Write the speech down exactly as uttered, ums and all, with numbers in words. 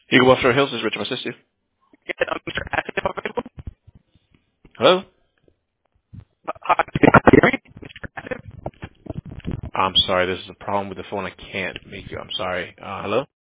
Eagle Wellshore Hills is Richard. May I assist you? Yes, um, Mister Active available? Hello? Hi, can you hear me? I'm sorry, this is a problem with the phone. I can't make you. I'm sorry. Uh, hello?